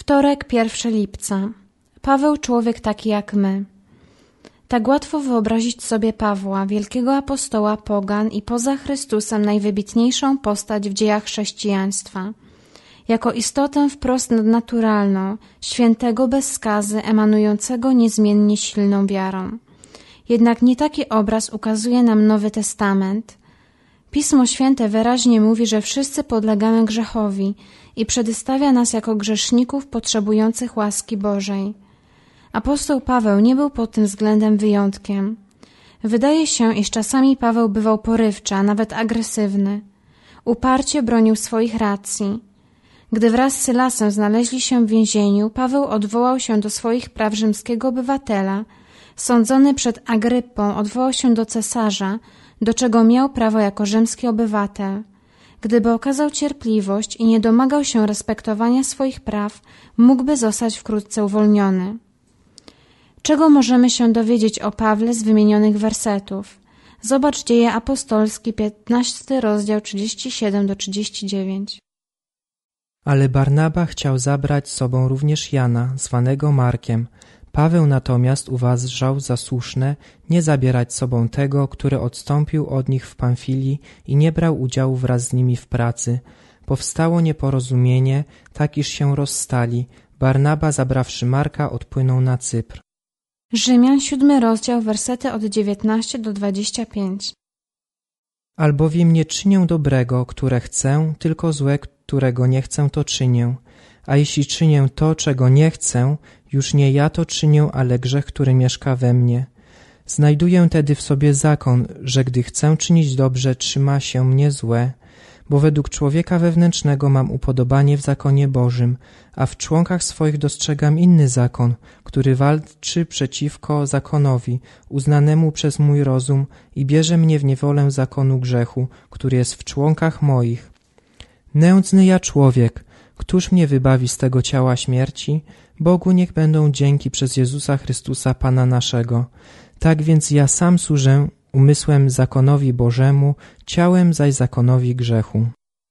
Wtorek, 1 lipca. Paweł, człowiek taki jak my. Tak łatwo wyobrazić sobie Pawła, wielkiego apostoła pogan i poza Chrystusem najwybitniejszą postać w dziejach chrześcijaństwa. Jako istotę wprost nadnaturalną, świętego bez skazy, emanującego niezmiennie silną wiarą. Jednak nie taki obraz ukazuje nam Nowy Testament. Pismo Święte wyraźnie mówi, że wszyscy podlegamy grzechowi i przedstawia nas jako grzeszników potrzebujących łaski Bożej. Apostoł Paweł nie był pod tym względem wyjątkiem. Wydaje się, iż czasami Paweł bywał porywczy, a nawet agresywny. Uparcie bronił swoich racji. Gdy wraz z Sylasem znaleźli się w więzieniu, Paweł odwołał się do swoich praw rzymskiego obywatela. Sądzony przed Agryppą, odwołał się do cesarza, do czego miał prawo jako rzymski obywatel. Gdyby okazał cierpliwość i nie domagał się respektowania swoich praw, mógłby zostać wkrótce uwolniony. Czego możemy się dowiedzieć o Pawle z wymienionych wersetów? Zobacz Dzieje apostolskie, 15 rozdział 37-39. Ale Barnaba chciał zabrać z sobą również Jana, zwanego Markiem. Paweł natomiast uważał za słuszne nie zabierać z sobą tego, który odstąpił od nich w Pamfilii i nie brał udziału wraz z nimi w pracy. Powstało nieporozumienie, tak iż się rozstali. Barnaba, zabrawszy Marka, odpłynął na Cypr. Rzymian, 7 rozdział, wersety od 19 do 25. Albowiem nie czynię dobrego, które chcę, tylko złe, którego nie chcę, to czynię. A jeśli czynię to, czego nie chcę, już nie ja to czynię, ale grzech, który mieszka we mnie. Znajduję tedy w sobie zakon, że gdy chcę czynić dobrze, trzyma się mnie złe, bo według człowieka wewnętrznego mam upodobanie w zakonie Bożym, a w członkach swoich dostrzegam inny zakon, który walczy przeciwko zakonowi, uznanemu przez mój rozum i bierze mnie w niewolę zakonu grzechu, który jest w członkach moich. Nędzny ja człowiek, któż mnie wybawi z tego ciała śmierci? Bogu niech będą dzięki przez Jezusa Chrystusa Pana naszego. Tak więc ja sam służę umysłem zakonowi Bożemu, ciałem zaś zakonowi grzechu.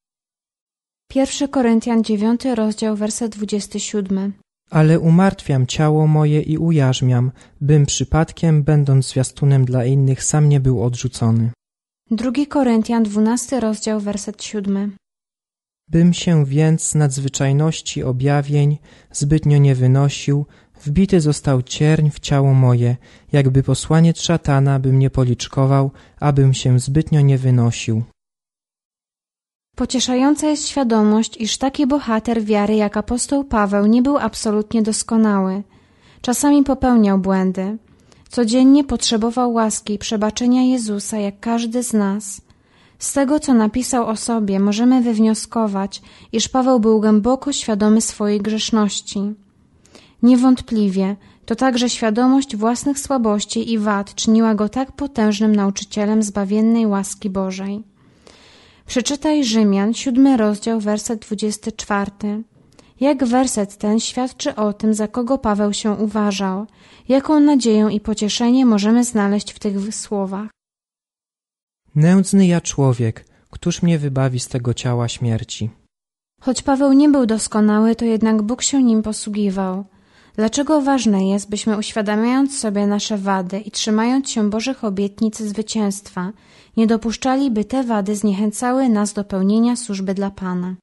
1 Koryntian, 9 rozdział, werset 27. Ale umartwiam ciało moje i ujarzmiam, bym przypadkiem, będąc zwiastunem dla innych, sam nie był odrzucony. 2 Koryntian, 12 rozdział, werset 7. Bym się więc z nadzwyczajności objawień zbytnio nie wynosił, wbity został cierń w ciało moje, jakby posłaniec szatana by mnie policzkował, abym się zbytnio nie wynosił. Pocieszająca jest świadomość, iż taki bohater wiary jak apostoł Paweł nie był absolutnie doskonały. Czasami popełniał błędy. Codziennie potrzebował łaski i przebaczenia Jezusa jak każdy z nas. Z tego, co napisał o sobie, możemy wywnioskować, iż Paweł był głęboko świadomy swojej grzeszności. Niewątpliwie, to także świadomość własnych słabości i wad czyniła go tak potężnym nauczycielem zbawiennej łaski Bożej. Przeczytaj Rzymian, 7 rozdział, werset 24. Jak werset ten świadczy o tym, za kogo Paweł się uważał, jaką nadzieję i pocieszenie możemy znaleźć w tych słowach. Nędzny ja człowiek, któż mnie wybawi z tego ciała śmierci? Choć Paweł nie był doskonały, to jednak Bóg się nim posługiwał. Dlaczego ważne jest, byśmy uświadamiając sobie nasze wady i trzymając się Bożych obietnic zwycięstwa, nie dopuszczali, by te wady zniechęcały nas do pełnienia służby dla Pana.